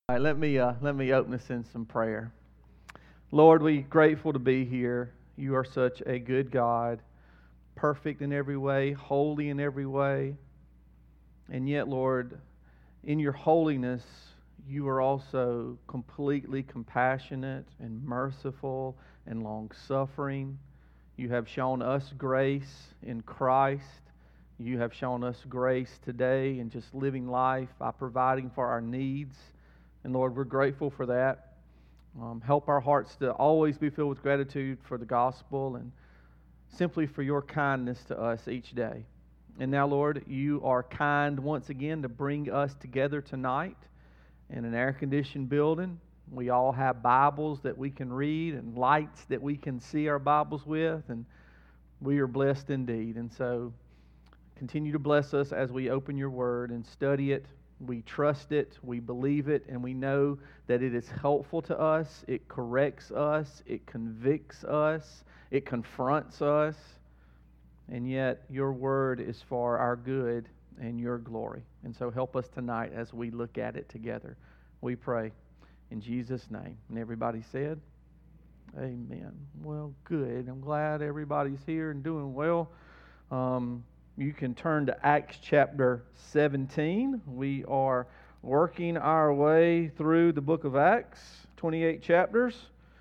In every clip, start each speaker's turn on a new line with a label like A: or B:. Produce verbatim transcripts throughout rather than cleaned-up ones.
A: All right, let me uh, let me open us in some prayer. Lord, we're grateful to be here. You are such a good God, perfect in every way, holy in every way. And yet, Lord, in your holiness, you are also completely compassionate and merciful and long-suffering. You have shown us grace in Christ. You have shown us grace today in just living life by providing for our needs. And Lord, we're grateful for that. Um, help our hearts to always be filled with gratitude for the gospel and simply for your kindness to us each day. And now, Lord, you are kind once again to bring us together tonight in an air-conditioned building. We all have Bibles that we can read and lights that we can see our Bibles with, and we are blessed indeed. And so continue to bless us as we open your word and study it. We trust it, we believe it, and we know that it is helpful to us. It corrects us, it convicts us, it confronts us. And yet your word is for our good and your glory. And so help us tonight as we look at it together. We pray in Jesus' name. And everybody said, amen. Well, good. I'm glad everybody's here and doing well. Um, You can turn to Acts chapter seventeen. We are working our way through the book of Acts, twenty-eight chapters,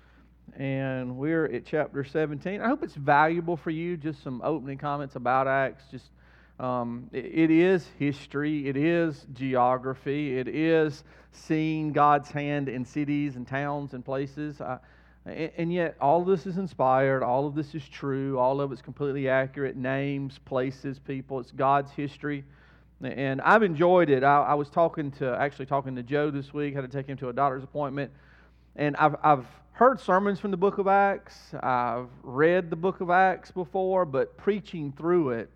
A: and we're at chapter seventeen. I hope it's valuable for you, just some opening comments about Acts. Just um, it, it is history, it is geography, it is seeing God's hand in cities and towns and places. I, And yet, all of this is inspired, all of this is true, all of it's completely accurate, names, places, people, it's God's history. And I've enjoyed it. I, I was talking to, actually talking to Joe this week, had to take him to a doctor's appointment. And I've, I've heard sermons from the book of Acts, I've read the book of Acts before, but preaching through it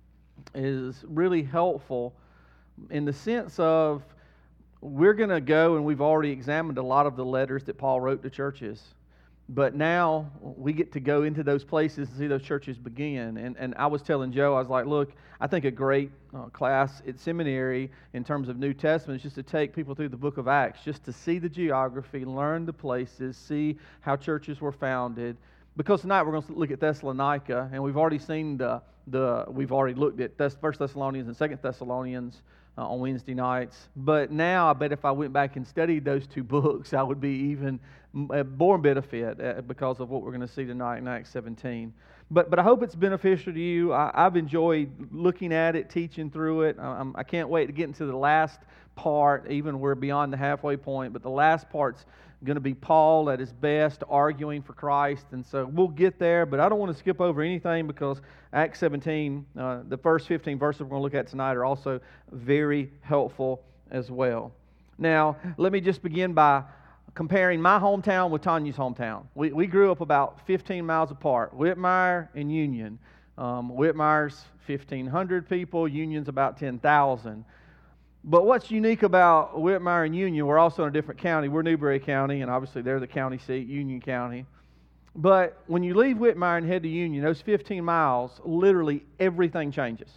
A: is really helpful in the sense of we're going to go, and we've already examined a lot of the letters that Paul wrote to churches. But now we get to go into those places and see those churches begin. And and I was telling Joe, I was like, look, I think a great uh, class at seminary in terms of New Testament is just to take people through the book of Acts, just to see the geography, learn the places, see how churches were founded. Because tonight we're going to look at Thessalonica, and we've already seen the, the we've already looked at First Thessalonians and Second Thessalonians uh, on Wednesday nights. But now I bet if I went back and studied those two books, I would be even more benefit because of what we're going to see tonight in Acts seventeen. But but I hope it's beneficial to you. I, I've enjoyed looking at it, teaching through it. I, I can't wait to get into the last part, even we're beyond the halfway point. But the last part's going to be Paul at his best, arguing for Christ. And so we'll get there, but I don't want to skip over anything because Acts seventeen, uh, the first fifteen verses we're going to look at tonight are also very helpful as well. Now, let me just begin by comparing my hometown with Tanya's hometown. We we grew up about fifteen miles apart, Whitmire and Union. Um, Whitmire's fifteen hundred people, Union's about ten thousand. But what's unique about Whitmire and Union, we're also in a different county. We're Newberry County, and obviously they're the county seat, Union County. But when you leave Whitmire and head to Union, those fifteen miles, literally everything changes.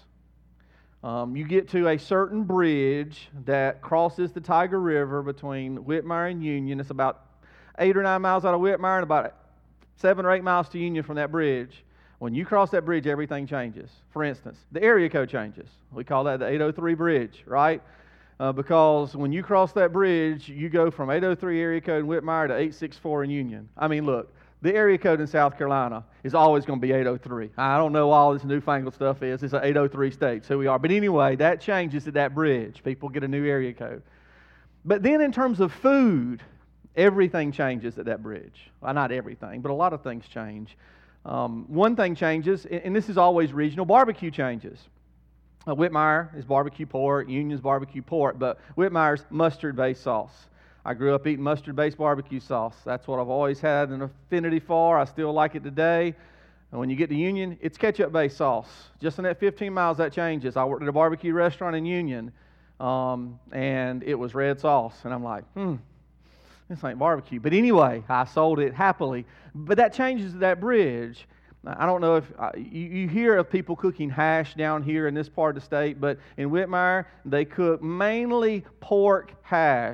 A: Um, you get to a certain bridge that crosses the Tiger River between Whitmire and Union. It's about eight or nine miles out of Whitmire and about seven or eight miles to Union from that bridge. When you cross that bridge, everything changes. For instance, the area code changes. We call that the eight oh three bridge, right? Uh, because when you cross that bridge, you go from eight oh three area code in Whitmire to eight sixty-four in Union. I mean, look. The area code in South Carolina is always going to be eight oh three. I don't know what all this newfangled stuff is. It's an eight oh three state, so we are. But anyway, that changes at that bridge. People get a new area code. But then in terms of food, everything changes at that bridge. Well, not everything, but a lot of things change. Um, one thing changes, and this is always regional, barbecue changes. Uh, Whitmire is barbecue pork, Union's barbecue pork, but Whitmire's mustard-based sauce. I grew up eating mustard-based barbecue sauce. That's what I've always had an affinity for. I still like it today. And when you get to Union, it's ketchup-based sauce. Just in that fifteen miles, that changes. I worked at a barbecue restaurant in Union, um, and it was red sauce. And I'm like, hmm, this ain't barbecue. But anyway, I sold it happily. But that changes at that bridge. I don't know if uh, you, you hear of people cooking hash down here in this part of the state, but in Whitmire, they cook mainly pork hash.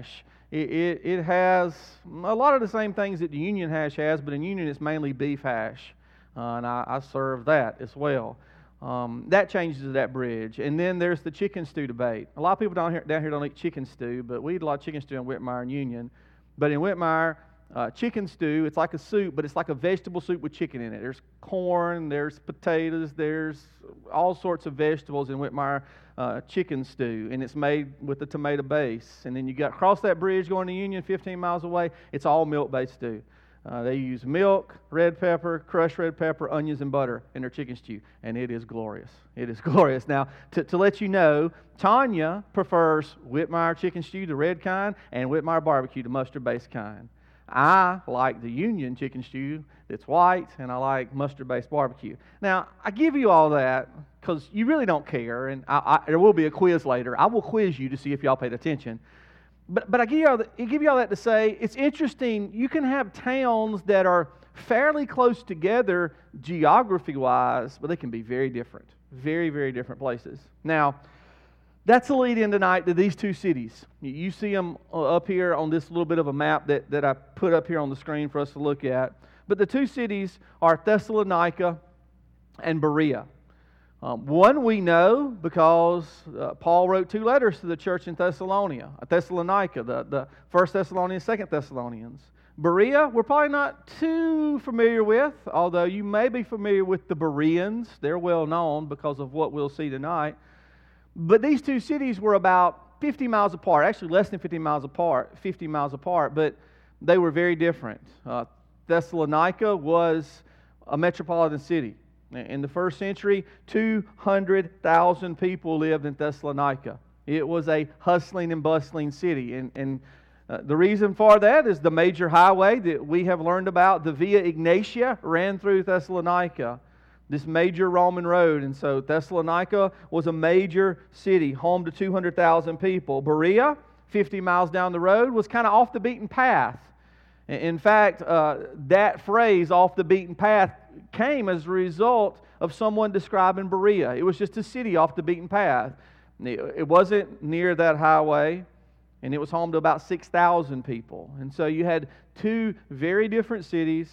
A: It, it, it has a lot of the same things that the Union hash has, but in Union it's mainly beef hash, uh, and I, I serve that as well. Um, that changes at that bridge. And then there's the chicken stew debate. A lot of people down here, down here don't eat chicken stew, but we eat a lot of chicken stew in Whitmire and Union. But in Whitmire, uh, chicken stew, it's like a soup, but it's like a vegetable soup with chicken in it. There's corn, there's potatoes, there's all sorts of vegetables in Whitmire uh, chicken stew, and it's made with a tomato base. And then you got across that bridge going to Union, fifteen miles away, it's all milk-based stew. Uh, they use milk, red pepper, crushed red pepper, onions, and butter in their chicken stew, and it is glorious. It is glorious. Now, to, to let you know, Tanya prefers Whitmire chicken stew, the red kind, and Whitmire barbecue, the mustard-based kind. I like the Union chicken stew that's white, and I like mustard-based barbecue. Now, I give you all that because you really don't care, and I, I, there will be a quiz later. I will quiz you to see if y'all paid attention. But but I give you all that, I give you all that to say it's interesting. You can have towns that are fairly close together geography-wise, but they can be very different, very very different places. Now, that's a lead in tonight to these two cities. You see them up here on this little bit of a map that that I put up here on the screen for us to look at. But the two cities are Thessalonica and Berea. Um, one we know because uh, Paul wrote two letters to the church in Thessalonica, Thessalonica, the, the First Thessalonians, Second Thessalonians. Berea, we're probably not too familiar with, although you may be familiar with the Bereans. They're well known because of what we'll see tonight. But these two cities were about fifty miles apart, actually less than fifty miles apart, fifty miles apart, but they were very different. Uh, Thessalonica was a metropolitan city. In the first century, two hundred thousand people lived in Thessalonica. It was a hustling and bustling city. And, and uh, the reason for that is the major highway that we have learned about, the Via Egnatia, ran through Thessalonica, this major Roman road. And so Thessalonica was a major city, home to two hundred thousand people. Berea, fifty miles down the road, was kind of off the beaten path. In fact, uh, that phrase, off the beaten path, came as a result of someone describing Berea. It was just a city off the beaten path. It wasn't near that highway, and it was home to about six thousand people. And so you had two very different cities,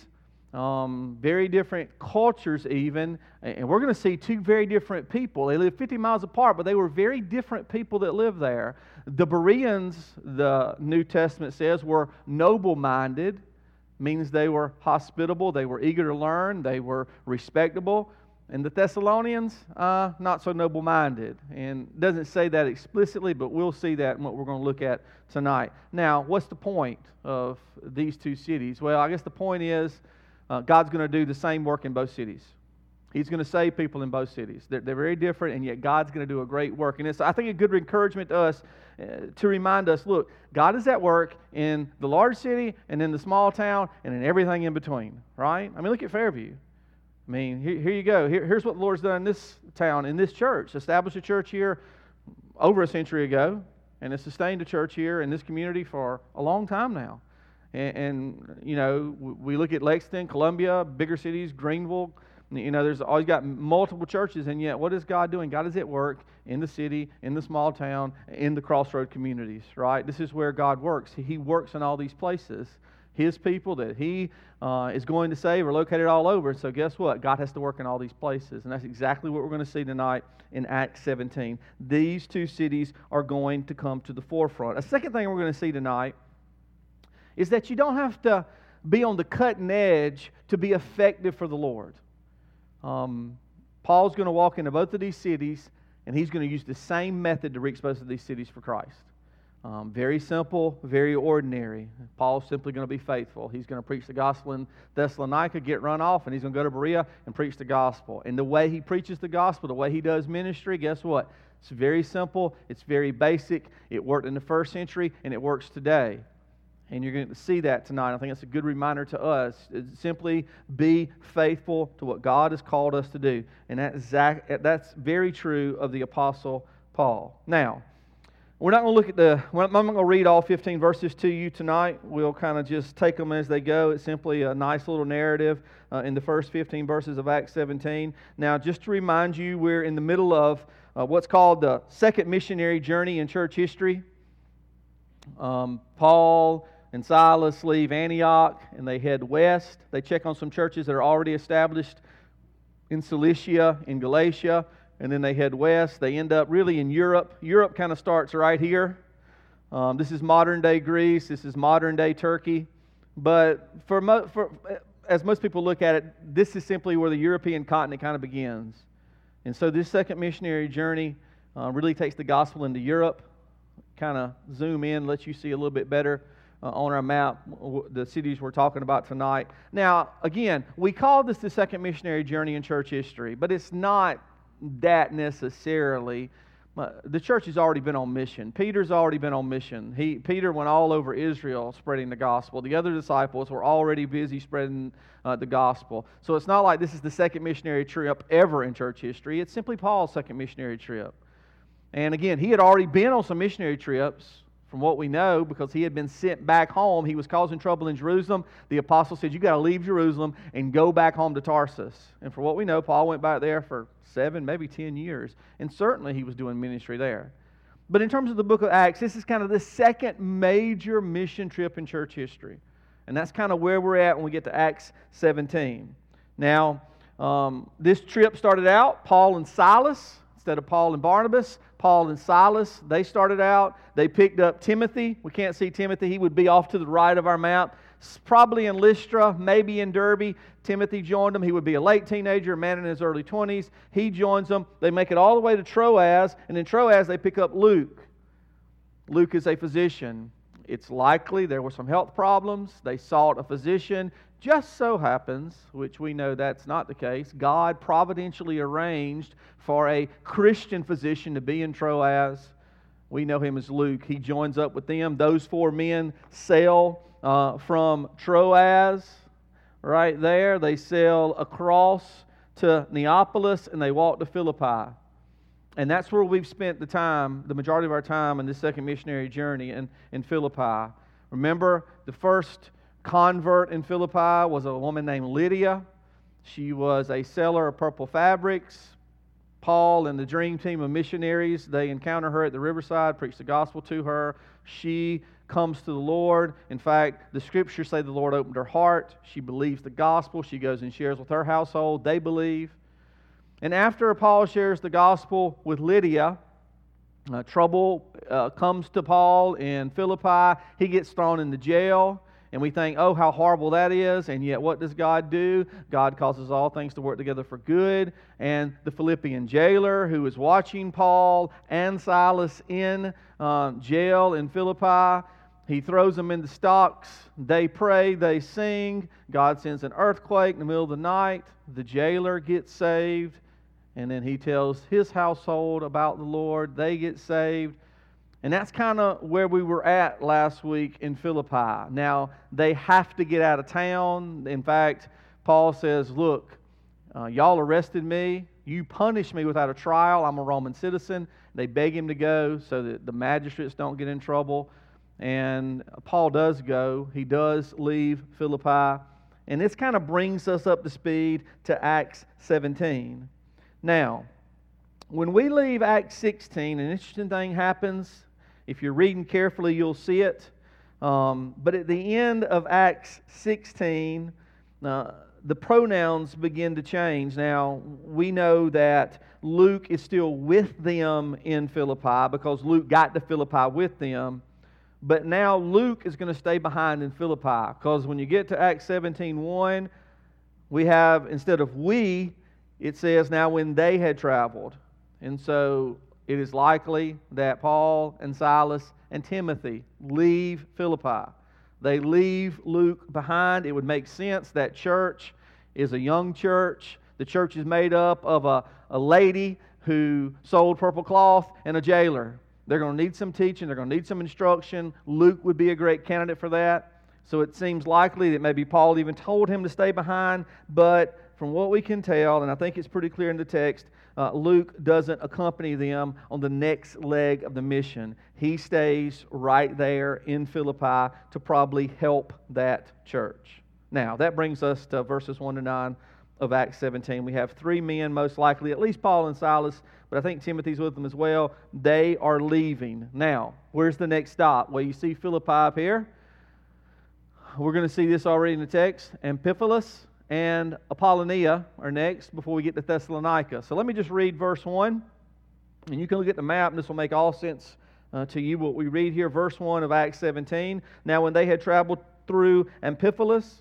A: um, very different cultures even, and we're going to see two very different people. They lived fifty miles apart, but they were very different people that lived there. The Bereans, the New Testament says, were noble-minded, means they were hospitable, they were eager to learn, they were respectable. And the Thessalonians, uh, not so noble-minded. And it doesn't say that explicitly, but we'll see that in what we're going to look at tonight. Now, what's the point of these two cities? Well, I guess the point is uh, God's going to do the same work in both cities. He's going to save people in both cities. They're, they're very different, and yet God's going to do a great work. And it's, I think, a good encouragement to us uh, to remind us, look, God is at work in the large city and in the small town and in everything in between, right? I mean, look at Fairview. I mean, here, here you go. Here, here's what the Lord's done in this town, in this church. Established a church here over a century ago, and has sustained a church here in this community for a long time now. And, and you know, we look at Lexington, Columbia, bigger cities, Greenville. You know, there's always got multiple churches, and yet what is God doing? God is at work in the city, in the small town, in the crossroad communities, right? This is where God works. He works in all these places. His people that He uh, is going to save are located all over. So guess what? God has to work in all these places. And that's exactly what we're going to see tonight in Acts seventeen. These two cities are going to come to the forefront. A second thing we're going to see tonight is that you don't have to be on the cutting edge to be effective for the Lord. Um, Paul's going to walk into both of these cities, and he's going to use the same method to reach both of these cities for Christ. Um, very simple, very ordinary. Paul's simply going to be faithful. He's going to preach the gospel in Thessalonica, get run off, and he's going to go to Berea and preach the gospel. And the way he preaches the gospel, the way he does ministry, guess what? It's very simple. It's very basic. It worked in the first century, and it works today. And you're going to see that tonight. I think it's a good reminder to us. It's simply be faithful to what God has called us to do. And that's very true of the Apostle Paul. Now, we're not going to look at the, I'm not going to read all fifteen verses to you tonight. We'll kind of just take them as they go. It's simply a nice little narrative uh, in the first fifteen verses of Acts seventeen. Now, just to remind you, we're in the middle of uh, what's called the second missionary journey in church history. Um, Paul and Silas leave Antioch and they head west. They check on some churches that are already established in Cilicia, in Galatia, and then they head west. They end up really in Europe. Europe kind of starts right here. Um, this is modern-day Greece. This is modern-day Turkey. But for, mo- for as most people look at it, this is simply where the European continent kind of begins. And so this second missionary journey uh, really takes the gospel into Europe. Kind of zoom in, lets you see a little bit better uh, on our map the cities we're talking about tonight. Now, again, we call this the second missionary journey in church history, but it's not that necessarily. The church has already been on mission. Peter's already been on mission. He Peter went all over Israel spreading the gospel. The other disciples were already busy spreading uh, the gospel. So it's not like this is the second missionary trip ever in church history. It's simply Paul's second missionary trip. And again, he had already been on some missionary trips, from what we know, because he had been sent back home. He was causing trouble in Jerusalem. The apostle said, you got to leave Jerusalem and go back home to Tarsus. And for what we know, Paul went back there for seven, maybe ten years. And certainly he was doing ministry there. But in terms of the book of Acts, this is kind of the second major mission trip in church history. And that's kind of where we're at when we get to Acts seventeen. Now, um, this trip started out, Paul and Silas, instead of Paul and Barnabas. Paul and Silas, they started out. They picked up Timothy. We can't see Timothy. He would be off to the right of our map. Probably in Lystra, maybe in Derbe. Timothy joined them. He would be a late teenager, a man in his early twenties. He joins them. They make it all the way to Troas. And in Troas, they pick up Luke. Luke is a physician. It's likely there were some health problems. They sought a physician. Just so happens, which we know that's not the case, God providentially arranged for a Christian physician to be in Troas. We know him as Luke. He joins up with them. Those four men sail uh, from Troas right there. They sail across to Neapolis and they walk to Philippi. And that's where we've spent the time, the majority of our time in this second missionary journey in, in Philippi. Remember, the first convert in Philippi was a woman named Lydia. She was a seller of purple fabrics. Paul and the dream team of missionaries, they encounter her at the riverside, preach the gospel to her. She comes to the Lord. In fact, the scriptures say the Lord opened her heart. She believes the gospel. She goes and shares with her household. They believe. And after Paul shares the gospel with Lydia, uh, trouble uh, comes to Paul in Philippi. He gets thrown into jail. And we think, oh, how horrible that is. And yet, what does God do? God causes all things to work together for good. And the Philippian jailer who is watching Paul and Silas in uh, jail in Philippi, he throws them in the stocks. They pray, they sing. God sends an earthquake in the middle of the night. The jailer gets saved. And then he tells his household about the Lord. They get saved. And that's kind of where we were at last week in Philippi. Now, they have to get out of town. In fact, Paul says, look, uh, y'all arrested me. You punished me without a trial. I'm a Roman citizen. They beg him to go so that the magistrates don't get in trouble. And Paul does go. He does leave Philippi. And this kind of brings us up to speed to Acts seventeen. Now, when we leave Acts sixteen, an interesting thing happens. If you're reading carefully, you'll see it. Um, but at the end of Acts sixteen, uh, the pronouns begin to change. Now, we know that Luke is still with them in Philippi because Luke got to Philippi with them. But now Luke is going to stay behind in Philippi because when you get to Acts seventeen one, we have, instead of we, it says now when they had traveled. And so it is likely that Paul and Silas and Timothy leave Philippi. They leave Luke behind. It would make sense. That church is a young church. The church is made up of a, a lady who sold purple cloth and a jailer. They're going to need some teaching. They're going to need some instruction. Luke would be a great candidate for that. So it seems likely that maybe Paul even told him to stay behind. But from what we can tell, and I think it's pretty clear in the text, Uh, Luke doesn't accompany them on the next leg of the mission. He stays right there in Philippi to probably help that church. Now, that brings us to verses one to nine of Acts seventeen. We have three men, most likely, at least Paul and Silas, but I think Timothy's with them as well. They are leaving. Now, where's the next stop? Well, you see Philippi up here. We're going to see this already in the text. Amphipolis and Apollonia are next before we get to Thessalonica. So let me just read verse one, and you can look at the map, and this will make all sense uh, to you. What we read here, verse one of Acts seventeen. Now when they had traveled through Amphipolis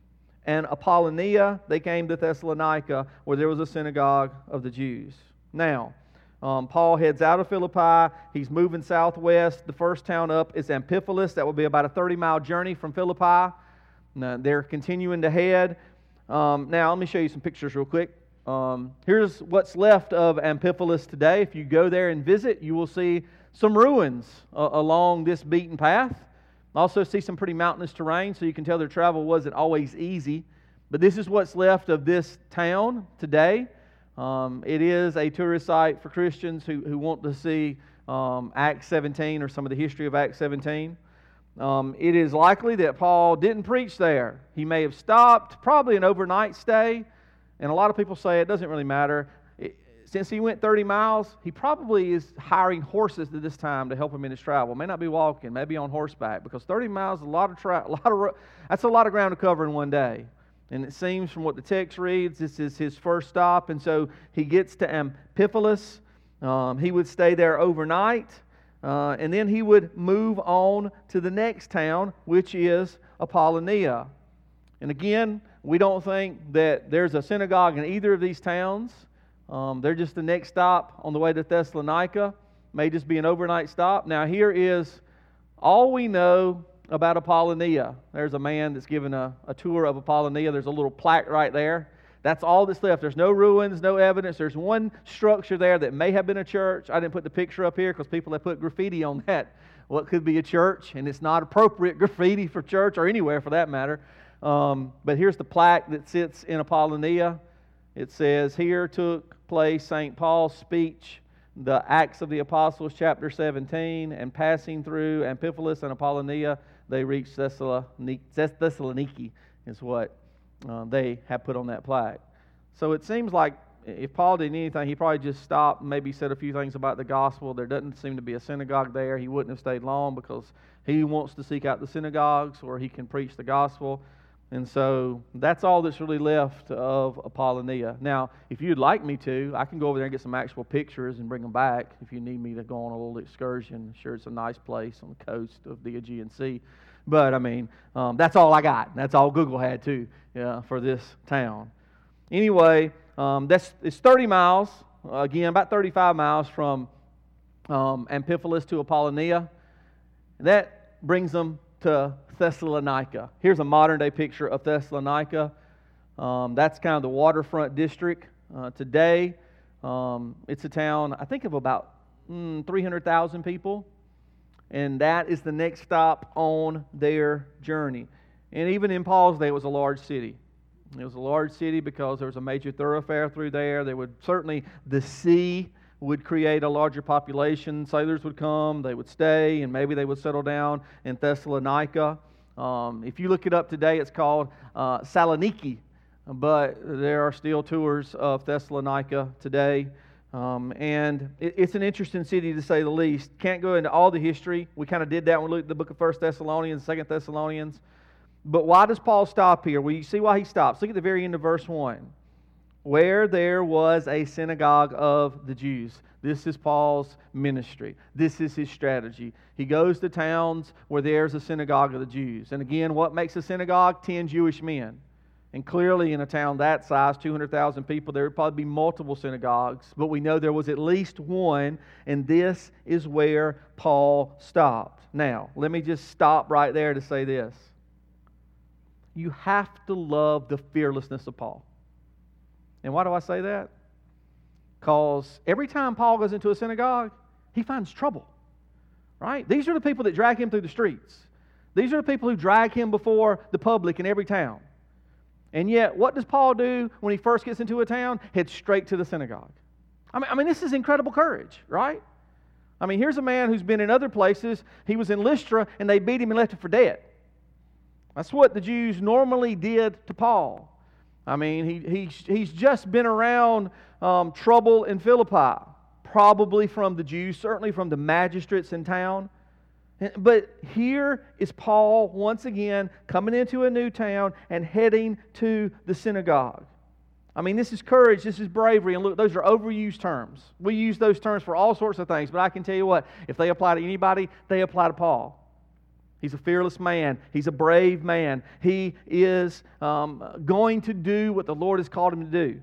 A: and Apollonia, they came to Thessalonica, where there was a synagogue of the Jews. Now, um, Paul heads out of Philippi. He's moving southwest. The first town up is Amphipolis. That will be about a thirty-mile journey from Philippi. Now, they're continuing to head. Um, now, let me show you some pictures real quick. Um, here's what's left of Amphipolis today. If you go there and visit, you will see some ruins uh, along this beaten path. Also see some pretty mountainous terrain, so you can tell their travel wasn't always easy. But this is what's left of this town today. Um, it is a tourist site for Christians who, who want to see um, Acts seventeen or some of the history of Acts seventeen. Um, it is likely that Paul didn't preach there. He may have stopped, probably an overnight stay. And a lot of people say it doesn't really matter. It, since he went thirty miles, he probably is hiring horses at this time to help him in his travel. May not be walking, maybe on horseback, because thirty miles is a lot of tra- a lot of that's a lot of ground to cover in one day. And it seems from what the text reads, this is his first stop. And so he gets to Amphipolis. Um, he would stay there overnight. Uh, and then he would move on to the next town, which is Apollonia. And again, we don't think that there's a synagogue in either of these towns. Um, they're just the next stop on the way to Thessalonica. May just be an overnight stop. Now here is all we know about Apollonia. There's a man that's given a, a tour of Apollonia. There's a little plaque right there. That's all that's left. There's no ruins, no evidence. There's one structure there that may have been a church. I didn't put the picture up here because people have put graffiti on that. What could be a church, and it's not appropriate graffiti for church or anywhere for that matter. Um, but here's the plaque that sits in Apollonia. It says, "Here took place Saint Paul's speech, the Acts of the Apostles, chapter seventeen, and passing through Amphipolis and Apollonia, they reached Thessaloniki," Thessaloniki is what uh, they have put on that plaque. So it seems like if Paul did anything, he probably just stopped and maybe said a few things about the gospel. There doesn't seem to be a synagogue there. He wouldn't have stayed long because he wants to seek out the synagogues where he can preach the gospel. And so that's all that's really left of Apollonia. Now, if you'd like me to, I can go over there and get some actual pictures and bring them back if you need me to go on a little excursion. Sure, it's a nice place on the coast of the Aegean Sea. But, I mean, um, that's all I got. That's all Google had, too, yeah, for this town. Anyway, um, that's it's thirty miles, uh, again, about thirty-five miles from um, Amphipolis to Apollonia. That brings them to Thessalonica. Here's a modern-day picture of Thessalonica. Um, that's kind of the waterfront district uh, today. Um, it's a town, I think, of about mm, three hundred thousand people. And that is the next stop on their journey. And even in Paul's day, it was a large city. It was a large city because there was a major thoroughfare through there. There would certainly, the sea would create a larger population. Sailors would come, they would stay, and maybe they would settle down in Thessalonica. Um, if you look it up today, it's called uh, Saloniki, but there are still tours of Thessalonica today. Um, and it, it's an interesting city to say the least. Can't go into all the history. We kind of did that when we looked at the book of First Thessalonians, Second Thessalonians. But why does Paul stop here? Well, you see why he stops. Look at the very end of verse one. Where there was a synagogue of the Jews. This is Paul's ministry. This is his strategy. He goes to towns where there's a synagogue of the Jews. And again, what makes a synagogue? Ten Jewish men. And clearly in a town that size, two hundred thousand people, there would probably be multiple synagogues. But we know there was at least one, and this is where Paul stopped. Now, let me just stop right there to say this. You have to love the fearlessness of Paul. And why do I say that? Because every time Paul goes into a synagogue, he finds trouble. Right? These are the people that drag him through the streets. These are the people who drag him before the public in every town. And yet, what does Paul do when he first gets into a town? Head straight to the synagogue. I mean, I mean, this is incredible courage, right? I mean, here's a man who's been in other places. He was in Lystra, and they beat him and left him for dead. That's what the Jews normally did to Paul. I mean, he, he, he's just been around um, trouble in Philippi, probably from the Jews, certainly from the magistrates in town. But here is Paul once again coming into a new town and heading to the synagogue. I mean, this is courage, this is bravery, and look, those are overused terms. We use those terms for all sorts of things, but I can tell you what, if they apply to anybody, they apply to Paul. He's a fearless man. He's a brave man. He is um, going to do what the Lord has called him to do.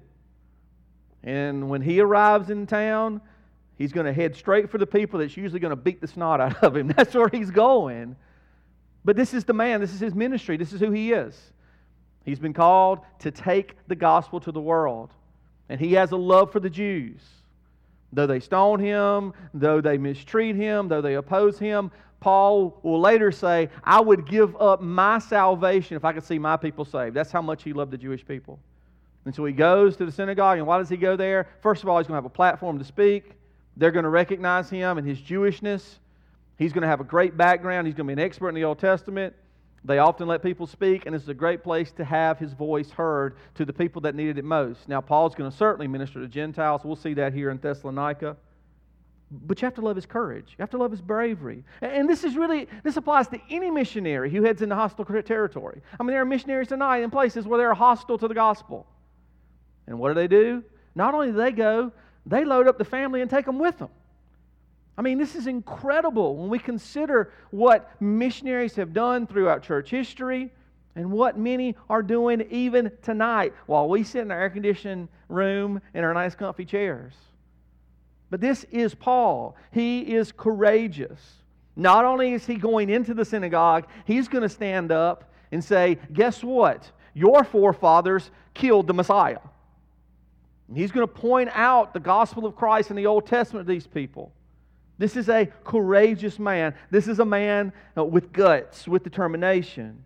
A: And when he arrives in town, he's going to head straight for the people that's usually going to beat the snot out of him. That's where he's going. But this is the man. This is his ministry. This is who he is. He's been called to take the gospel to the world. And he has a love for the Jews. Though they stone him, though they mistreat him, though they oppose him, Paul will later say, I would give up my salvation if I could see my people saved. That's how much he loved the Jewish people. And so he goes to the synagogue, and why does he go there? First of all, he's going to have a platform to speak. They're going to recognize him and his Jewishness. He's going to have a great background. He's going to be an expert in the Old Testament. They often let people speak, and this is a great place to have his voice heard to the people that needed it most. Now, Paul's going to certainly minister to Gentiles. We'll see that here in Thessalonica. But you have to love his courage. You have to love his bravery. And this is really, this applies to any missionary who heads into hostile territory. I mean, there are missionaries tonight in places where they're hostile to the gospel. And what do they do? Not only do they go, they load up the family and take them with them. I mean, this is incredible when we consider what missionaries have done throughout church history and what many are doing even tonight while we sit in our air-conditioned room in our nice comfy chairs. But this is Paul. He is courageous. Not only is he going into the synagogue, he's going to stand up and say, guess what? Your forefathers killed the Messiah. And he's going to point out the gospel of Christ in the Old Testament to these people. This is a courageous man. This is a man with guts, with determination.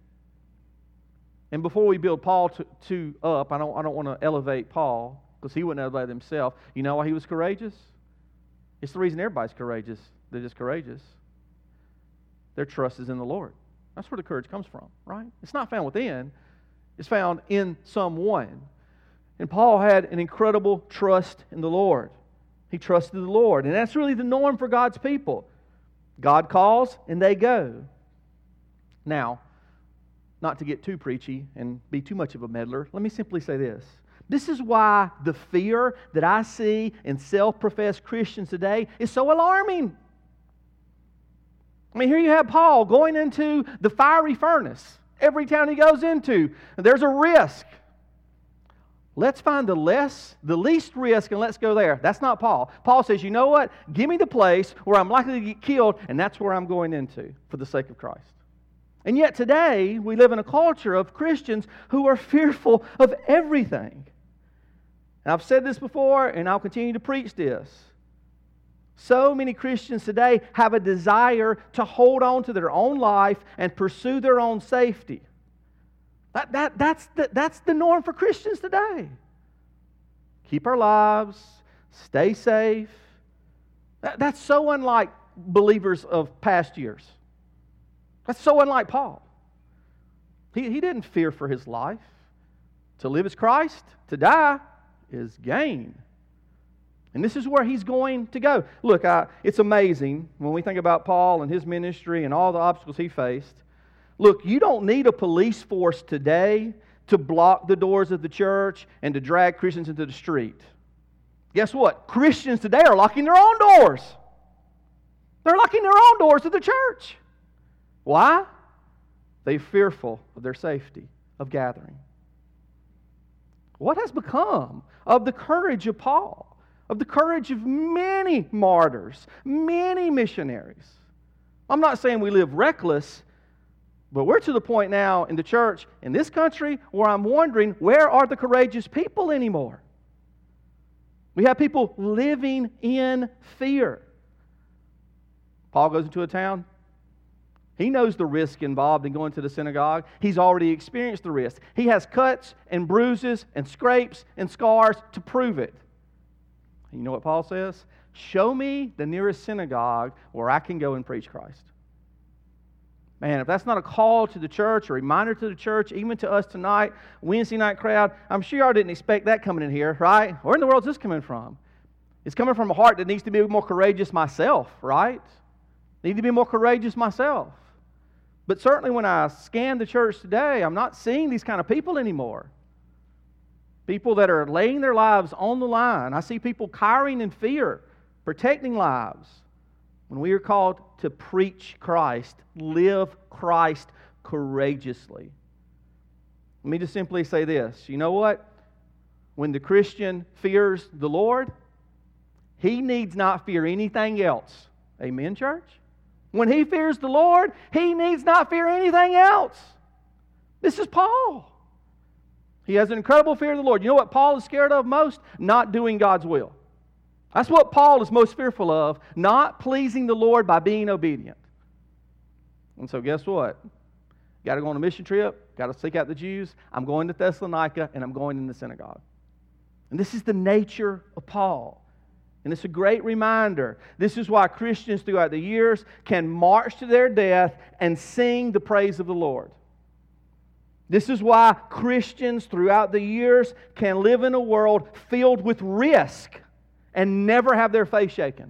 A: And before we build Paul to, to up, I don't, I don't want to elevate Paul because he wouldn't elevate himself. You know why he was courageous? It's the reason everybody's courageous. They're just courageous. Their trust is in the Lord. That's where the courage comes from, right? It's not found within. It's found in someone. And Paul had an incredible trust in the Lord. He trusted the Lord. And that's really the norm for God's people. God calls and they go. Now, not to get too preachy and be too much of a meddler, let me simply say this. This is why the fear that I see in self-professed Christians today is so alarming. I mean, here you have Paul going into the fiery furnace. Every town he goes into, there's a risk. Let's find the less, the least risk, and let's go there. That's not Paul. Paul says, you know what? Give me the place where I'm likely to get killed, and that's where I'm going into for the sake of Christ. And yet today, we live in a culture of Christians who are fearful of everything. And I've said this before, and I'll continue to preach this. So many Christians today have a desire to hold on to their own life and pursue their own safety. That, that, that's, the, that's the norm for Christians today. Keep our lives, stay safe. That, that's so unlike believers of past years. That's so unlike Paul. He, he didn't fear for his life. To live is Christ, to die is gain. And this is where he's going to go. Look, I, it's amazing when we think about Paul and his ministry and all the obstacles he faced. Look, you don't need a police force today to block the doors of the church and to drag Christians into the street. Guess what? Christians today are locking their own doors. They're locking their own doors to the church. Why? They're fearful of their safety, of gathering. What has become of the courage of Paul, of the courage of many martyrs, many missionaries? I'm not saying we live reckless, but we're to the point now in the church, in this country, where I'm wondering, where are the courageous people anymore? We have people living in fear. Paul goes into a town. He knows the risk involved in going to the synagogue. He's already experienced the risk. He has cuts and bruises and scrapes and scars to prove it. And you know what Paul says? Show me the nearest synagogue where I can go and preach Christ. Man, if that's not a call to the church, a reminder to the church, even to us tonight, Wednesday night crowd, I'm sure y'all didn't expect that coming in here, right? Where in the world is this coming from? It's coming from a heart that needs to be more courageous myself, right? Need to be more courageous myself. But certainly when I scan the church today, I'm not seeing these kind of people anymore. People that are laying their lives on the line. I see people cowering in fear, protecting lives. When we are called to preach Christ, live Christ courageously. Let me just simply say this. You know what? When the Christian fears the Lord, he needs not fear anything else. Amen, church? When he fears the Lord, he needs not fear anything else. This is Paul. He has an incredible fear of the Lord. You know what Paul is scared of most? Not doing God's will. That's what Paul is most fearful of, not pleasing the Lord by being obedient. And so guess what? Got to go on a mission trip, got to seek out the Jews. I'm going to Thessalonica, and I'm going in the synagogue. And this is the nature of Paul. And it's a great reminder. This is why Christians throughout the years can march to their death and sing the praise of the Lord. This is why Christians throughout the years can live in a world filled with risk and never have their faith shaken.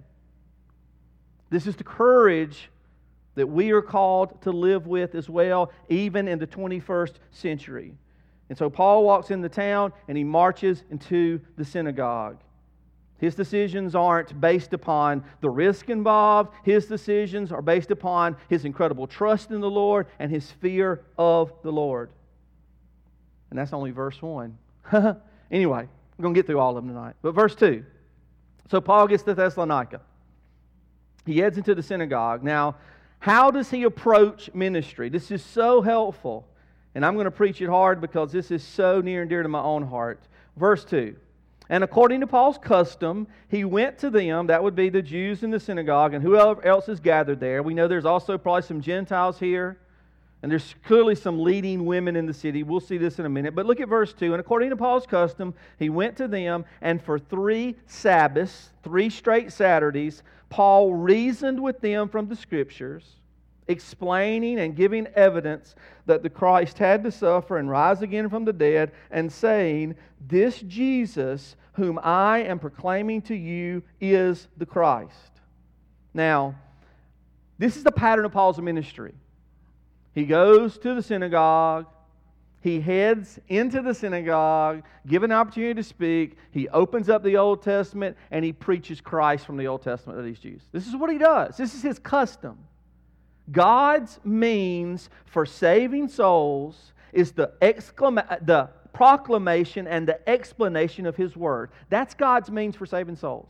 A: This is the courage that we are called to live with as well, even in the twenty-first century. And so Paul walks into town and he marches into the synagogue. His decisions aren't based upon the risk involved. His decisions are based upon his incredible trust in the Lord and his fear of the Lord. And that's only verse one. Anyway, we're going to get through all of them tonight. But verse two. So Paul gets to Thessalonica. He heads into the synagogue. Now, how does he approach ministry? This is so helpful. And I'm going to preach it hard because this is so near and dear to my own heart. Verse two. And according to Paul's custom, he went to them, that would be the Jews in the synagogue, and whoever else is gathered there. We know there's also probably some Gentiles here, and there's clearly some leading women in the city. We'll see this in a minute. But look at verse two. And according to Paul's custom, he went to them, and for three Sabbaths, three straight Saturdays, Paul reasoned with them from the Scriptures, explaining and giving evidence that the Christ had to suffer and rise again from the dead, and saying, this Jesus whom I am proclaiming to you is the Christ. Now, this is the pattern of Paul's ministry. He goes to the synagogue, he heads into the synagogue, given an opportunity to speak, he opens up the Old Testament, and he preaches Christ from the Old Testament to these Jews. This is what he does. This is his custom. God's means for saving souls is the, exclama- the proclamation and the explanation of His Word. That's God's means for saving souls.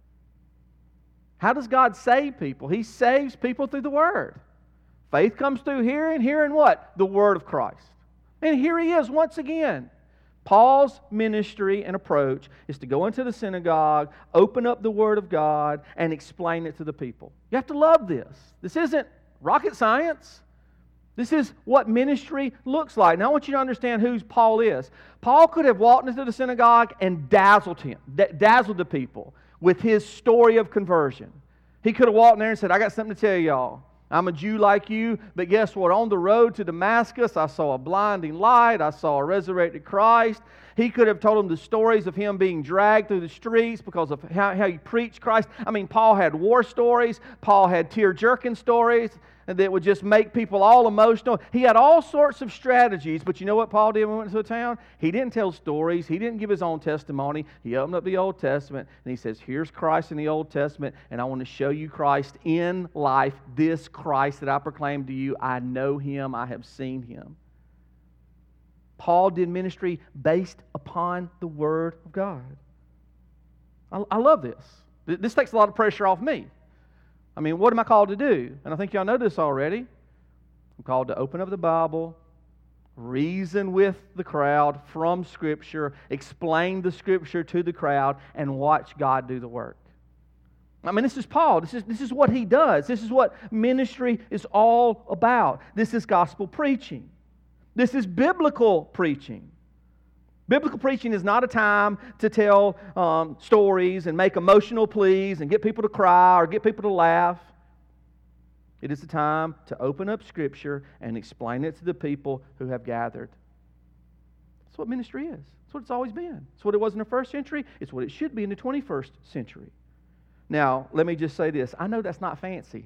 A: How does God save people? He saves people through the Word. Faith comes through hearing, hearing what? The Word of Christ. And here he is once again. Paul's ministry and approach is to go into the synagogue, open up the Word of God, and explain it to the people. You have to love this. This isn't rocket science. This is what ministry looks like. Now I want you to understand who Paul is. Paul could have walked into the synagogue and dazzled him, dazzled the people with his story of conversion. He could have walked in there and said, I got something to tell y'all. I'm a Jew like you, but guess what? On the road to Damascus, I saw a blinding light. I saw a resurrected Christ. He could have told them the stories of him being dragged through the streets because of how, how he preached Christ. I mean, Paul had war stories. Paul had tear-jerking stories that would just make people all emotional. He had all sorts of strategies, but you know what Paul did when he went to a town? He didn't tell stories. He didn't give his own testimony. He opened up the Old Testament, and he says, here's Christ in the Old Testament, and I want to show you Christ in life, this Christ that I proclaim to you. I know Him. I have seen Him. Paul did ministry based upon the Word of God. I, I love this. This takes a lot of pressure off me. I mean, what am I called to do? And I think y'all know this already. I'm called to open up the Bible, reason with the crowd from Scripture, explain the Scripture to the crowd, and watch God do the work. I mean, this is Paul. This is, this is what he does. This is what ministry is all about. This is gospel preaching. This is biblical preaching. Biblical preaching is not a time to tell um, stories and make emotional pleas and get people to cry or get people to laugh. It is the time to open up Scripture and explain it to the people who have gathered. That's what ministry is. That's what it's always been. It's what it was in the first century. It's what it should be in the twenty-first century. Now, let me just say this. I know that's not fancy.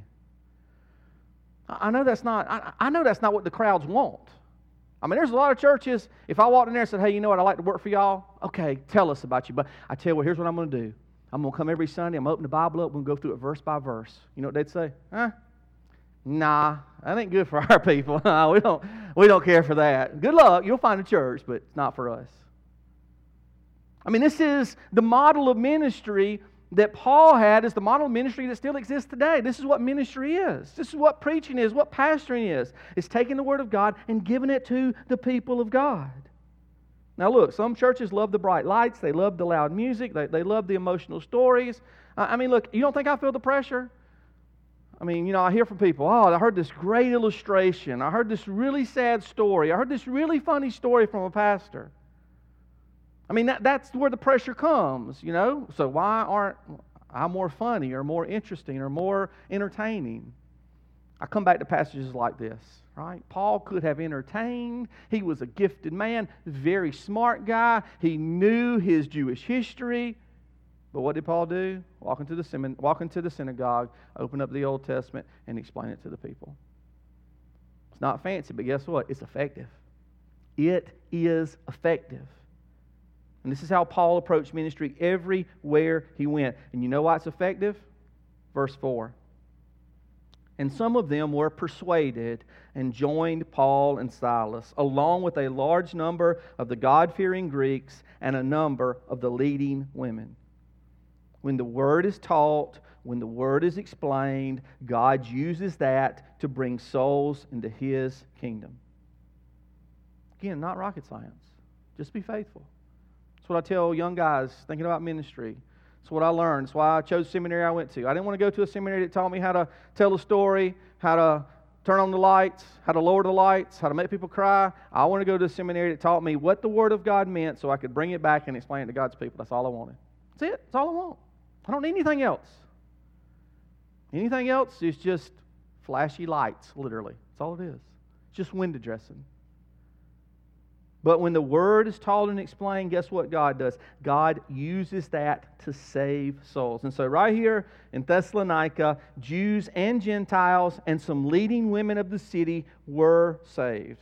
A: I know that's not, I, I know that's not what the crowds want. I mean, there's a lot of churches, if I walked in there and said, hey, you know what, I'd like to work for y'all. Okay, tell us about you. But I tell you what, here's what I'm going to do. I'm going to come every Sunday. I'm going to open the Bible up. We're going to go through it verse by verse. You know what they'd say? Huh? Nah, that ain't good for our people. No, we don't, we don't care for that. Good luck. You'll find a church, but it's not for us. I mean, this is the model of ministry that Paul had, is the model of ministry that still exists today. This is what ministry is. This is what preaching is, what pastoring is. It's taking the Word of God and giving it to the people of God. Now look, some churches love the bright lights. They love the loud music. They, they love the emotional stories. I mean, look, you don't think I feel the pressure? I mean, you know, I hear from people, oh, I heard this great illustration. I heard this really sad story. I heard this really funny story from a pastor. I mean, that, that's where the pressure comes, you know. So why aren't I more funny or more interesting or more entertaining? I come back to passages like this, right? Paul could have entertained. He was a gifted man, very smart guy. He knew his Jewish history. But what did Paul do? Walk into the, semin- walk into the synagogue, open up the Old Testament, and explain it to the people. It's not fancy, but guess what? It's effective. It is effective. And this is how Paul approached ministry everywhere he went. And you know why it's effective? Verse four. And some of them were persuaded and joined Paul and Silas, along with a large number of the God-fearing Greeks and a number of the leading women. When the Word is taught, when the Word is explained, God uses that to bring souls into His kingdom. Again, not rocket science. Just be faithful. That's what I tell young guys thinking about ministry. It's what I learned. It's why I chose the seminary I went to. I didn't want to go to a seminary that taught me how to tell a story, how to turn on the lights, how to lower the lights, how to make people cry. I want to go to a seminary that taught me what the Word of God meant so I could bring it back and explain it to God's people. That's all I wanted. That's it. That's all I want. I don't need anything else. Anything else is just flashy lights, literally. That's all it is. It's just window dressing. But when the Word is taught and explained, guess what God does? God uses that to save souls. And so right here in Thessalonica, Jews and Gentiles and some leading women of the city were saved.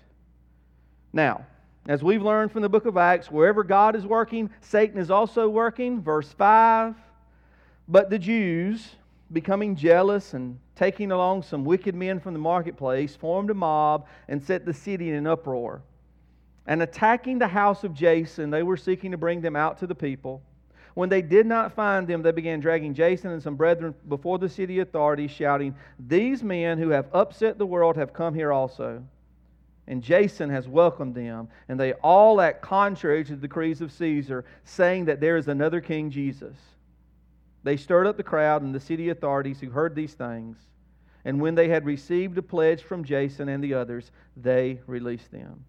A: Now, as we've learned from the book of Acts, wherever God is working, Satan is also working. Verse five, but the Jews, becoming jealous and taking along some wicked men from the marketplace, formed a mob and set the city in an uproar. And attacking the house of Jason, they were seeking to bring them out to the people. When they did not find them, they began dragging Jason and some brethren before the city authorities, shouting, these men who have upset the world have come here also. And Jason has welcomed them, and they all act contrary to the decrees of Caesar, saying that there is another king, Jesus. They stirred up the crowd and the city authorities who heard these things. And when they had received a pledge from Jason and the others, they released them.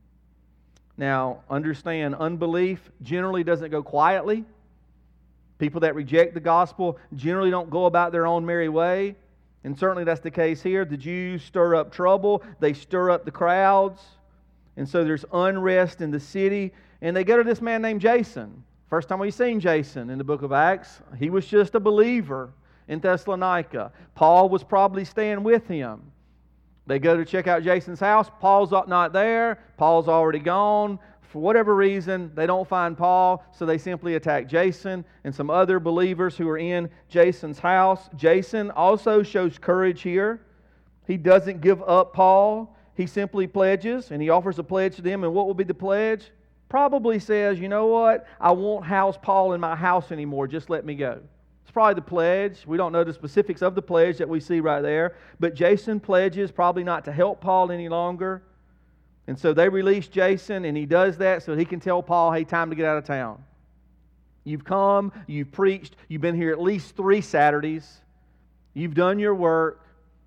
A: Now, understand, unbelief generally doesn't go quietly. People that reject the gospel generally don't go about their own merry way. And certainly that's the case here. The Jews stir up trouble. They stir up the crowds. And so there's unrest in the city. And they go to this man named Jason. First time we've seen Jason in the book of Acts, he was just a believer in Thessalonica. Paul was probably staying with him. They go to check out Jason's house. Paul's not there. Paul's already gone. For whatever reason, they don't find Paul, so they simply attack Jason and some other believers who are in Jason's house. Jason also shows courage here. He doesn't give up Paul. He simply pledges, and he offers a pledge to them. And what will be the pledge? Probably says, you know what? I won't house Paul in my house anymore. Just let me go. It's probably the pledge. We don't know the specifics of the pledge that we see right there. But Jason pledges probably not to help Paul any longer. And so they release Jason, and he does that so he can tell Paul, hey, time to get out of town. You've come, you've preached, you've been here at least three Saturdays. You've done your work.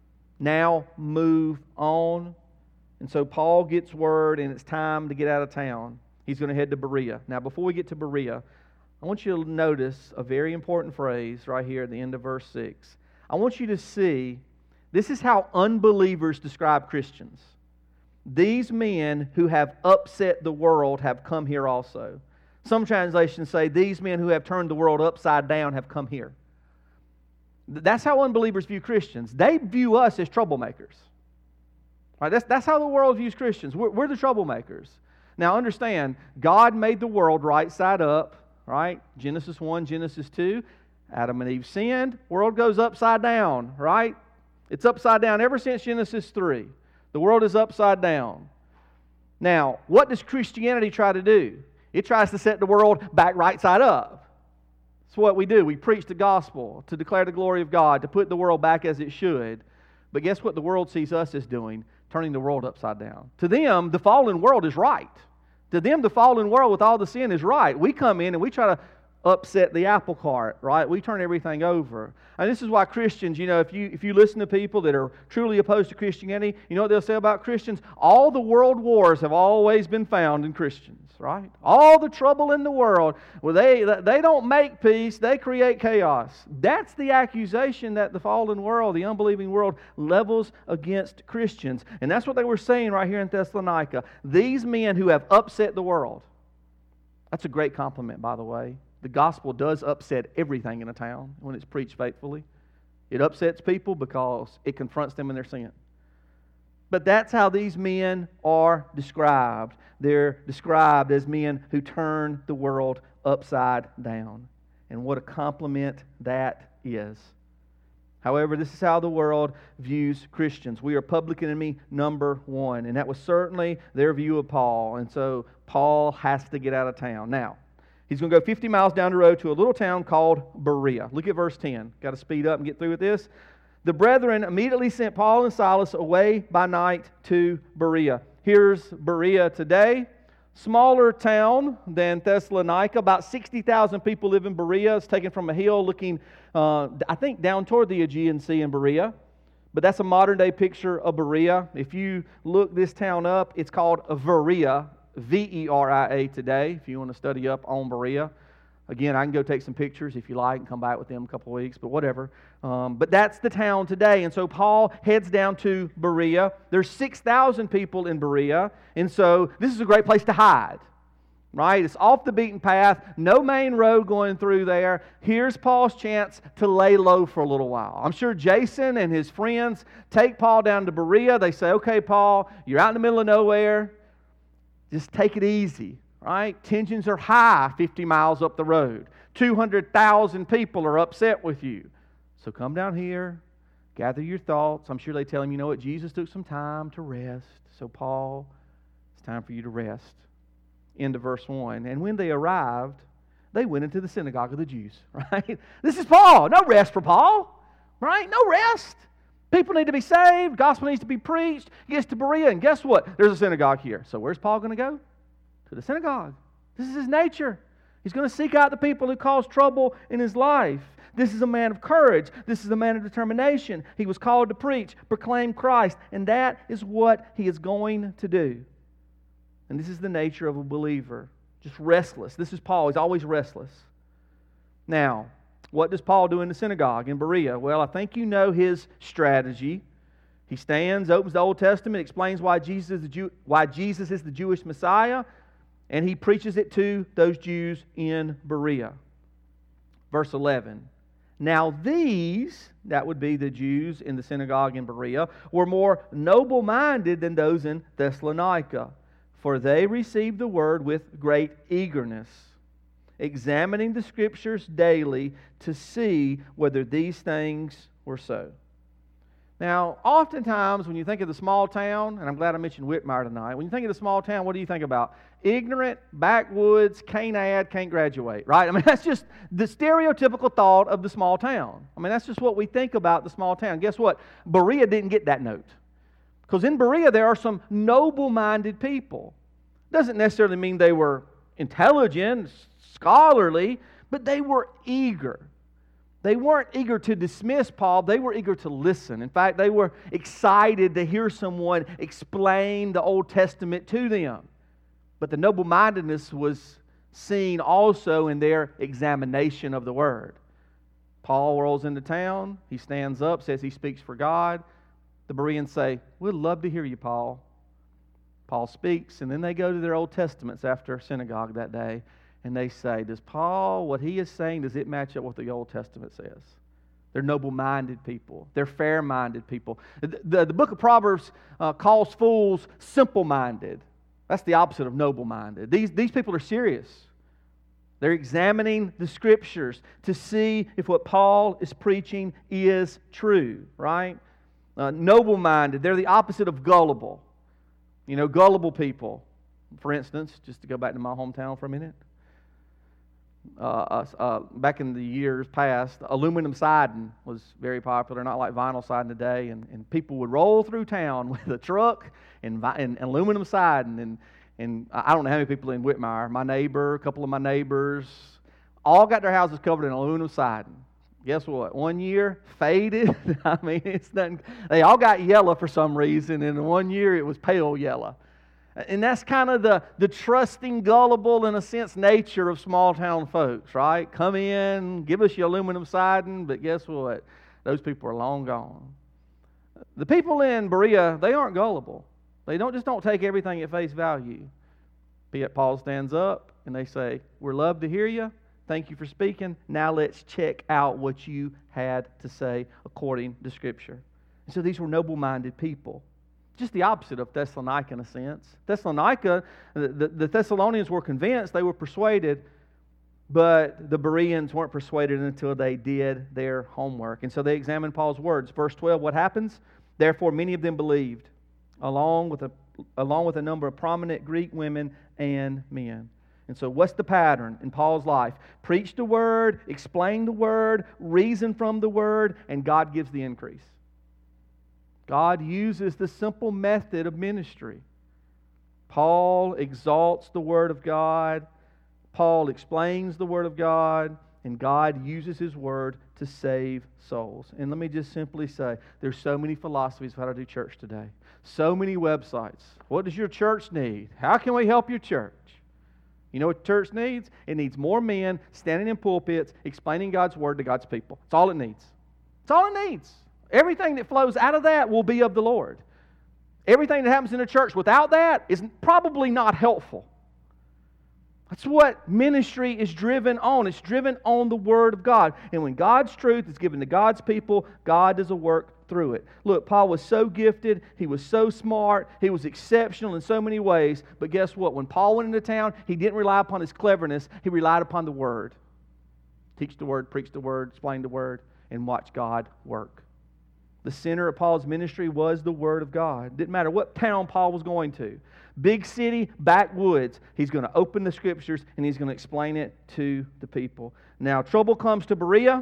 A: Now move on. And so Paul gets word, and it's time to get out of town. He's going to head to Berea. Now, before we get to Berea, I want you to notice a very important phrase right here at the end of verse six. I want you to see This is how unbelievers describe Christians. These men who have upset the world have come here also. Some translations say, these men who have turned the world upside down have come here. That's how unbelievers view Christians. They view us as troublemakers. Right? That's, that's how the world views Christians. We're, we're the troublemakers. Now understand, God made the world right side up, right? Genesis one, Genesis two. Adam and Eve sinned. World goes upside down, right? It's upside down ever since Genesis three. The world is upside down. Now, what does Christianity try to do? It tries to set the world back right side up. That's what we do. We preach the gospel to declare the glory of God, to put the world back as it should. But guess what the world sees us as doing? Turning the world upside down. To them, the fallen world is right. To them, the fallen world with all the sin is right. We come in and we try to upset the apple cart, right? We turn everything over. And this is why Christians, you know, if you if you listen to people that are truly opposed to Christianity, you know what they'll say about Christians? All the world wars have always been found in Christians, right? All the trouble in the world, well, they they don't make peace, they create chaos. That's the accusation that the fallen world, the unbelieving world, levels against Christians. And that's what they were saying right here in Thessalonica. These men who have upset the world. That's a great compliment, by the way. The gospel does upset everything in a town when it's preached faithfully. It upsets people because it confronts them in their sin. But that's how these men are described. They're described as men who turn the world upside down. And what a compliment that is. However, this is how the world views Christians. We are public enemy number one. And that was certainly their view of Paul. And so Paul has to get out of town. Now, he's going to go fifty miles down the road to a little town called Berea. Look at verse ten. Got to speed up and get through with this. The brethren immediately sent Paul and Silas away by night to Berea. Here's Berea today. Smaller town than Thessalonica. About sixty thousand people live in Berea. It's taken from a hill looking, uh, I think, down toward the Aegean Sea in Berea. But that's a modern-day picture of Berea. If you look this town up, it's called Veria. V E R I A today, if you want to study up on Berea. Again, I can go take some pictures if you like and come back with them a couple of weeks, but whatever. Um, but that's the town today. And so Paul heads down to Berea. There's six thousand people in Berea. And so this is a great place to hide. Right? It's off the beaten path. No main road going through there. Here's Paul's chance to lay low for a little while. I'm sure Jason and his friends take Paul down to Berea. They say, okay, Paul, you're out in the middle of nowhere. Just take it easy, right? Tensions are high fifty miles up the road. two hundred thousand people are upset with you. So come down here, gather your thoughts. I'm sure they tell him, you know what, Jesus took some time to rest. So Paul, it's time for you to rest. End of verse one. And when they arrived, they went into the synagogue of the Jews, right? This is Paul. No rest for Paul, right? No rest. People need to be saved. Gospel needs to be preached. He gets to Berea, and guess what? There's a synagogue here. So where's Paul going to go? To the synagogue. This is his nature. He's going to seek out the people who cause trouble in his life. This is a man of courage. This is a man of determination. He was called to preach, proclaim Christ, and that is what he is going to do. And this is the nature of a believer. Just restless. This is Paul. He's always restless. Now, what does Paul do in the synagogue in Berea? Well, I think you know his strategy. He stands, opens the Old Testament, explains why Jesus is the, Jew, why Jesus is the Jewish Messiah, and he preaches it to those Jews in Berea. Verse eleven. Now these, that would be the Jews in the synagogue in Berea, were more noble-minded than those in Thessalonica, for they received the word with great eagerness, examining the Scriptures daily to see whether these things were so. Now, oftentimes when you think of the small town, and I'm glad I mentioned Whitmire tonight, when you think of the small town, what do you think about? Ignorant, backwoods, can't add, can't graduate, right? I mean, that's just the stereotypical thought of the small town. I mean, that's just what we think about the small town. Guess what? Berea didn't get that note. Because in Berea, there are some noble-minded people. Doesn't necessarily mean they were intelligent, scholarly, but they were eager. They weren't eager to dismiss Paul. They were eager to listen. In fact, they were excited to hear someone explain the Old Testament to them. But the noble-mindedness was seen also in their examination of the Word. Paul rolls into town. He stands up, says he speaks for God. The Bereans say, we'd love to hear you, Paul. Paul speaks, and then they go to their Old Testaments after synagogue that day, and they say, does Paul, what he is saying, does it match up with what the Old Testament says? They're noble-minded people. They're fair-minded people. The, the, the book of Proverbs uh, calls fools simple-minded. That's the opposite of noble-minded. These, these people are serious. They're examining the Scriptures to see if what Paul is preaching is true, right? Uh, noble-minded, they're the opposite of gullible. You know, gullible people, for instance, just to go back to my hometown for a minute. Uh, uh, back in the years past, aluminum siding was very popular, not like vinyl siding today, and, and people would roll through town with a truck and, and, and aluminum siding, and, and I don't know how many people in Whitmire, my neighbor, a couple of my neighbors, all got their houses covered in aluminum siding. Guess what? One year, faded. I mean, it's nothing. They all got yellow for some reason, and in one year it was pale yellow. And that's kind of the, the trusting, gullible, in a sense, nature of small town folks, right? Come in, give us your aluminum siding, but guess what? Those people are long gone. The people in Berea, they aren't gullible. They don't just don't take everything at face value. Paul stands up and they say, we're love to hear you. Thank you for speaking. Now let's check out what you had to say according to Scripture. And so these were noble-minded people. Just the opposite of Thessalonica in a sense. Thessalonica, the, the Thessalonians were convinced, they were persuaded, but the Bereans weren't persuaded until they did their homework. And so they examined Paul's words. Verse twelve, what happens? Therefore many of them believed, along with a, along with a number of prominent Greek women and men. And so what's the pattern in Paul's life? Preach the Word, explain the Word, reason from the Word, and God gives the increase. God uses the simple method of ministry. Paul exalts the Word of God. Paul explains the Word of God. And God uses His Word to save souls. And let me just simply say, there's so many philosophies of how to do church today. So many websites. What does your church need? How can we help your church? You know what the church needs? It needs more men standing in pulpits explaining God's Word to God's people. That's all it needs. That's all it needs. Everything that flows out of that will be of the Lord. Everything that happens in a church without that is probably not helpful. That's what ministry is driven on. It's driven on the Word of God. And when God's truth is given to God's people, God does a work through it. Look, Paul was so gifted. He was so smart. He was exceptional in so many ways. But guess what? When Paul went into town, he didn't rely upon his cleverness. He relied upon the Word. Teach the Word, preach the Word, explain the Word, and watch God work. The center of Paul's ministry was the Word of God. Didn't matter what town Paul was going to. Big city, backwoods. He's going to open the Scriptures and he's going to explain it to the people. Now, trouble comes to Berea.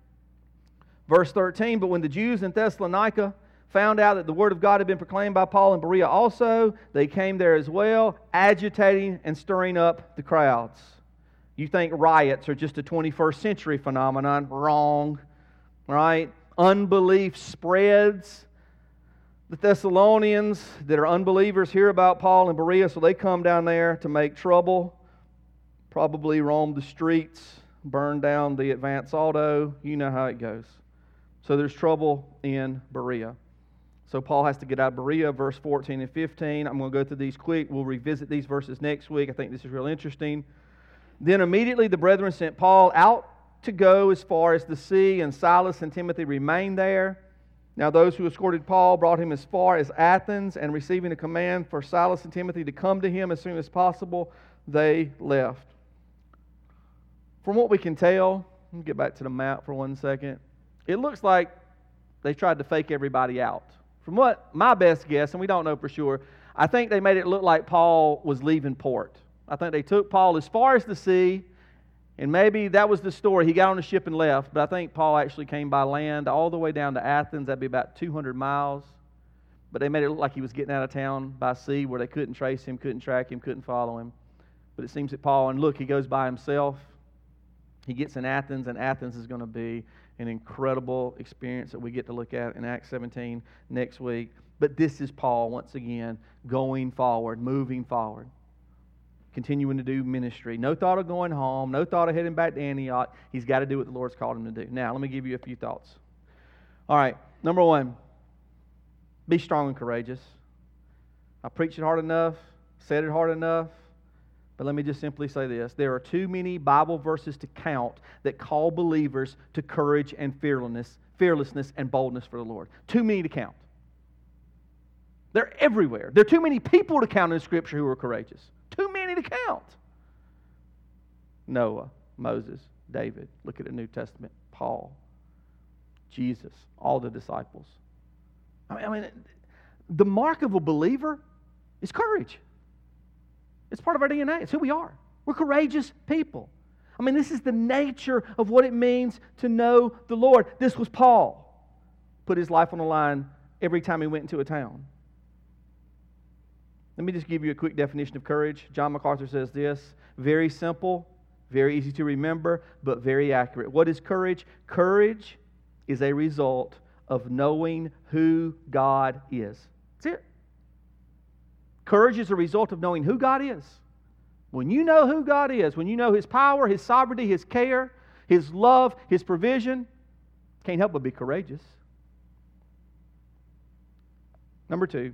A: Verse thirteen, but when the Jews in Thessalonica found out that the Word of God had been proclaimed by Paul in Berea also, they came there as well, agitating and stirring up the crowds. You think riots are just a twenty-first century phenomenon. Wrong. Right? Unbelief spreads. The Thessalonians that are unbelievers hear about Paul in Berea, so they come down there to make trouble. Probably roam the streets, burn down the Advance Auto. You know how it goes. So there's trouble in Berea. So Paul has to get out of Berea, verse fourteen and fifteen. I'm going to go through these quick. We'll revisit these verses next week. I think this is real interesting. Then immediately the brethren sent Paul out to go as far as the sea, and Silas and Timothy remained there. Now those who escorted Paul brought him as far as Athens, and receiving a command for Silas and Timothy to come to him as soon as possible, they left. From what we can tell, let me get back to the map for one second. It looks like they tried to fake everybody out. From what my best guess, and we don't know for sure, I think they made it look like Paul was leaving port. I think they took Paul as far as the sea, and maybe that was the story. He got on a ship and left, but I think Paul actually came by land all the way down to Athens. That'd be about two hundred miles. But they made it look like he was getting out of town by sea where they couldn't trace him, couldn't track him, couldn't follow him. But it seems that Paul, and look, he goes by himself. He gets in Athens, and Athens is going to be an incredible experience that we get to look at in Acts seventeen next week. But this is Paul, once again, going forward, moving forward. Continuing to do ministry. No thought of going home. No thought of heading back to Antioch. He's got to do what the Lord's called him to do. Now, let me give you a few thoughts. All right. Number one. Be strong and courageous. I preached it hard enough, said it hard enough, but let me just simply say this. There are too many Bible verses to count that call believers to courage and fearlessness, fearlessness and boldness for the Lord. Too many to count. They're everywhere. There are too many people to count in Scripture who are courageous. Too many to count. Noah, Moses, David. Look at the New Testament. Paul, Jesus, all the disciples. I mean, I mean the mark of a believer is courage. It's part of our D N A. It's who we are. We're courageous people. I mean, this is the nature of what it means to know the Lord. This was Paul. Put his life on the line every time he went into a town. Let me just give you a quick definition of courage. John MacArthur says this, very simple, very easy to remember, but very accurate. What is courage? Courage is a result of knowing who God is. That's it. Courage is a result of knowing who God is. When you know who God is, when you know His power, His sovereignty, His care, His love, His provision, can't help but be courageous. Number two,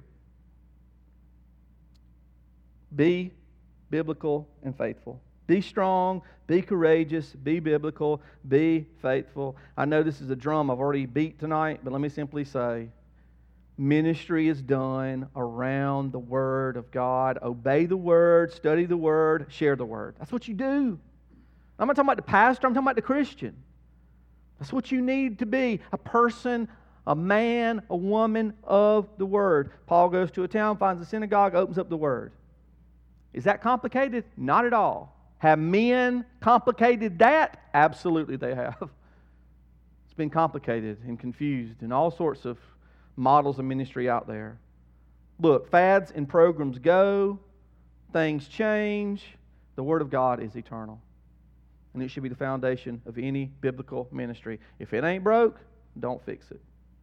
A: be biblical and faithful. Be strong, be courageous, be biblical, be faithful. I know this is a drum I've already beat tonight, but let me simply say, ministry is done around the Word of God. Obey the Word, study the Word, share the Word. That's what you do. I'm not talking about the pastor, I'm talking about the Christian. That's what you need to be, a person, a man, a woman of the Word. Paul goes to a town, finds a synagogue, opens up the Word. Is that complicated? Not at all. Have men complicated that? Absolutely they have. It's been complicated and confused and all sorts of models of ministry out there. Look, fads and programs go, things change. The Word of God is eternal. And it should be the foundation of any biblical ministry. If it ain't broke, don't fix it.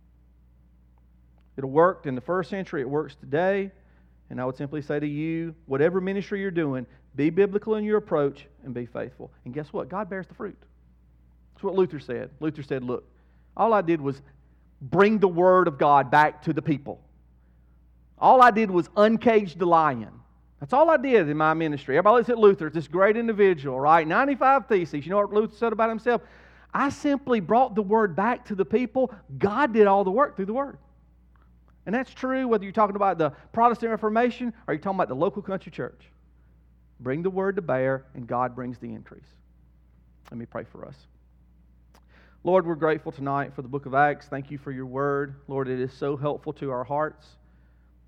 A: It worked in the first century, it works today. And I would simply say to you, whatever ministry you're doing, be biblical in your approach and be faithful. And guess what? God bears the fruit. That's what Luther said. Luther said, look, all I did was bring the Word of God back to the people. All I did was uncage the lion. That's all I did in my ministry. Everybody looks at Luther, this great individual, right? ninety-five theses. You know what Luther said about himself? I simply brought the Word back to the people. God did all the work through the Word. And that's true whether you're talking about the Protestant Reformation or you're talking about the local country church. Bring the Word to bear and God brings the increase. Let me pray for us. Lord, we're grateful tonight for the book of Acts. Thank you for your Word. Lord, it is so helpful to our hearts.